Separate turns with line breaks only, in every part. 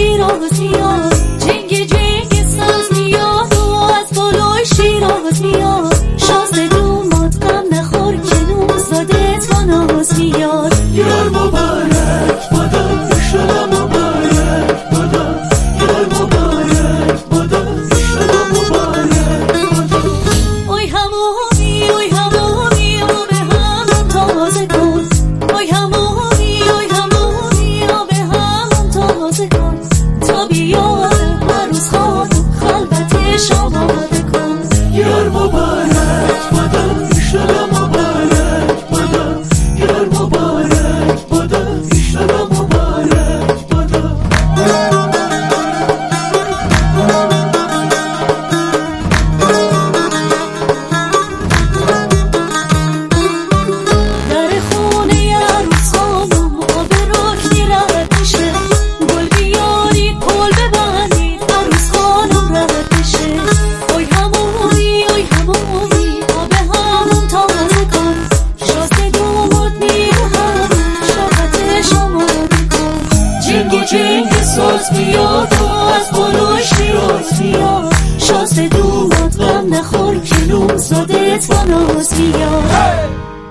شیراز میاد، جنگ جنگ ساز میاد و از بالای شیراز میاد. شازده دومات غم نخور که نوزادت با ناز میاد.
یار مبارک بادا، ایشالا مبارک بادا. یار مبارک بادا، ایشالا مبارک بادا.
اوی همومی اوی همومی آب همون تازه کن. اوی همومی اوی همومی آب همون تازه کن. تا بیاد عروس خانم خلوتش آماده کن.
یار مبارک بادا، ایشالا مبارک بادا. یار مبارک بادا، ایشالا مبارک بادا.
در خونه عروس خانم آب رکنی رد میشه. گل بیاری پل ببندید عروس خانم رد میشه. اوی همومی اوی همومی آب همون تازه کن. شازده دومات میره همون شربتش آماده کن.
جنگ جنگ ساز میاد و از بالای شیراز میاد.
شازده دومات غم نخور که نوزادت با ناز میاد.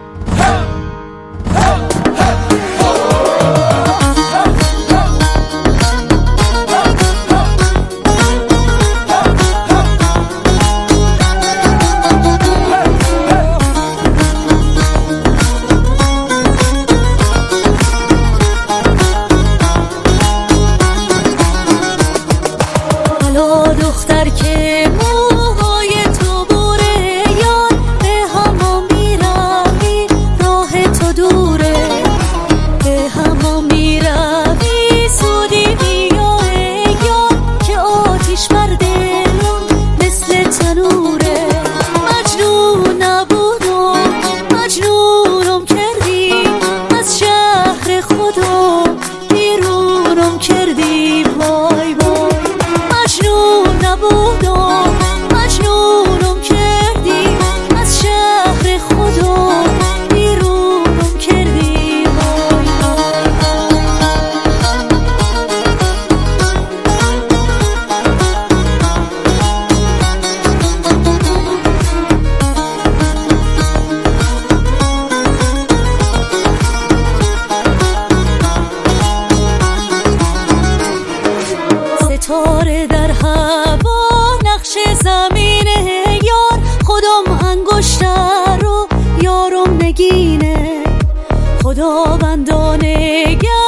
حالا دختر که موهای تو بره یار، به حمام میروی راه تو دوره. به حمام میروی سودی بیا ای یار، که آتیش بر دلم مثل تنوره. مجنون نبودم مجنونم کردی، از شهر خدا بیرونم کردی. وای وای مجنون نبودم مجنونم کردی، از شهر خدا بیرونم کردی. وای ستاره در هوا نقش زمینه یار، خودم انگشتر رو یارم نگینه. خداوندان